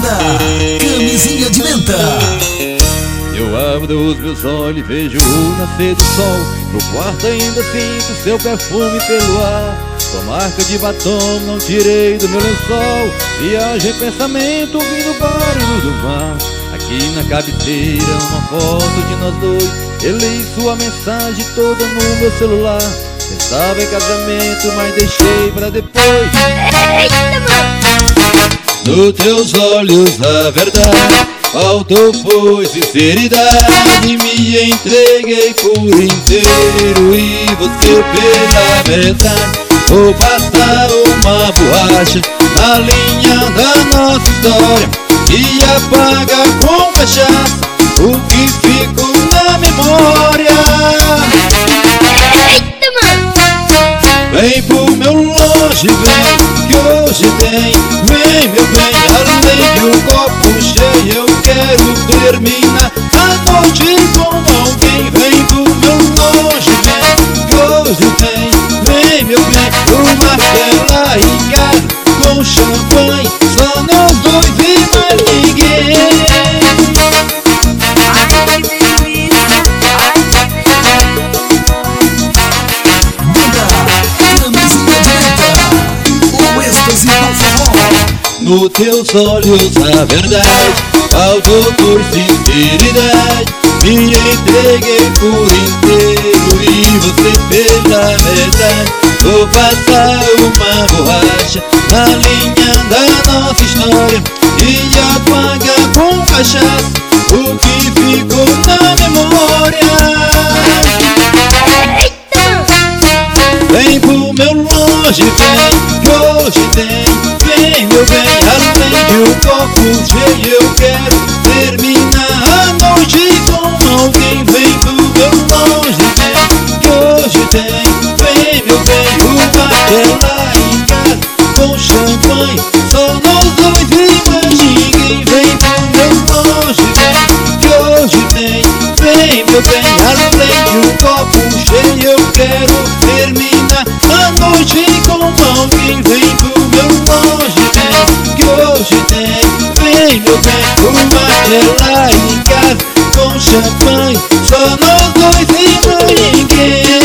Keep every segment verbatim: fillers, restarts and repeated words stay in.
Banda Camisinha de Menta. Eu abro os meus olhos e vejo o nascer do sol. No quarto ainda sinto seu perfume pelo ar. Sua marca de batom não tirei do meu lençol. Viajo em pensamento ouvindo barulho do mar. Aqui na cabeceira uma foto de nós dois. Eu li sua mensagem toda no meu celular. Pensava em casamento, mas deixei pra depois. Eita, mano! Nos teus olhos a verdade faltou foi sinceridade. Me entreguei por inteiro e você pela metade. Vou passar uma borracha na linha da nossa história e apaga com cachaça o que ficou na memória. Eita, mano! Vem pro meu longe, vem, que hoje tem. Vem, meu bem, além de um copo cheio, eu quero terminar a noite com alguém. Vem pro meu longe, vem, que hoje tem. Vem, meu bem, uma tela em casa com champanhe, só nós dois e mais ninguém. Nos teus olhos a verdade faltou por sinceridade. Me entreguei por inteiro e você pela metade. Vou passar uma borracha na linha da nossa história e apagar com cachaça o que ficou na memória. Vem pro meu longe, vem, que hoje tem. Vem, meu bem, além de um copo cheio, eu quero terminar a noite com alguém. Vem pro meu longe, vem, que hoje tem. Vem, meu bem, uma tela em casa com champanhe, só nós dois e mais ninguém. Vem pro meu longe, vem, que hoje tem. Vem, meu bem, além de um copo cheio, eu quero terminar a noite com alguém. Vem pro meu longe, vem, que hoje tem. Vem, meu bem, uma tela em casa com champanhe, só nós dois e mais ninguém.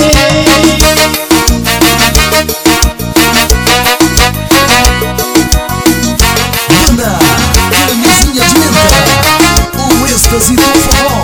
Banda Camisinha de Menta, o êxtase do forró.